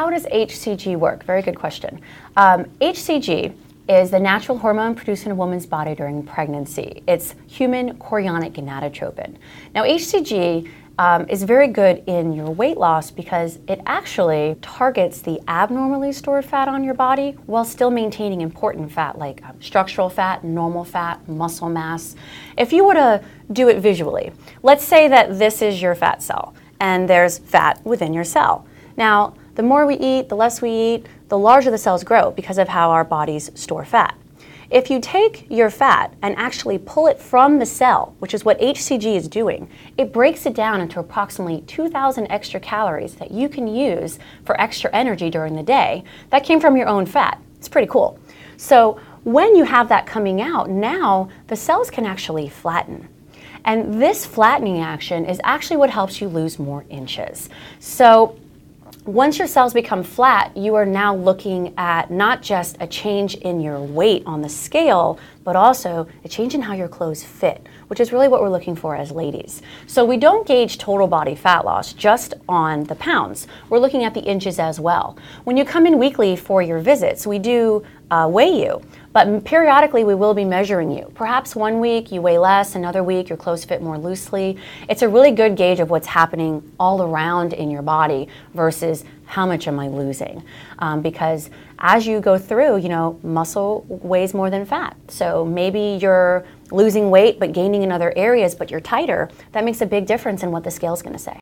how does HCG work? Very good question. HCG is the natural hormone produced in a woman's body during pregnancy. It's human chorionic gonadotropin. Now, HCG is very good in your weight loss because it actually targets the abnormally stored fat on your body while still maintaining important fat like structural fat, normal fat, muscle mass. If you were to do it visually, let's say that this is your fat cell and there's fat within your cell. Now, the more we eat, the less we eat, the larger the cells grow because of how our bodies store fat. If you take your fat and actually pull it from the cell, which is what HCG is doing, it breaks it down into approximately 2,000 extra calories that you can use for extra energy during the day. That came from your own fat. It's pretty cool. So when you have that coming out, now the cells can actually flatten. And this flattening action is actually what helps you lose more inches. So once your cells become flat, you are now looking at not just a change in your weight on the scale, but also a change in how your clothes fit, which is really what we're looking for as ladies. So we don't gauge total body fat loss just on the pounds. We're looking at the inches as well. When you come in weekly for your visits, we do weigh you, but periodically we will be measuring you. Perhaps one week you weigh less, another week your clothes fit more loosely. It's a really good gauge of what's happening all around in your body versus how much am I losing? Because as you go through, muscle weighs more than fat. So maybe you're losing weight but gaining in other areas, but you're tighter. That makes a big difference in what the scale's going to say.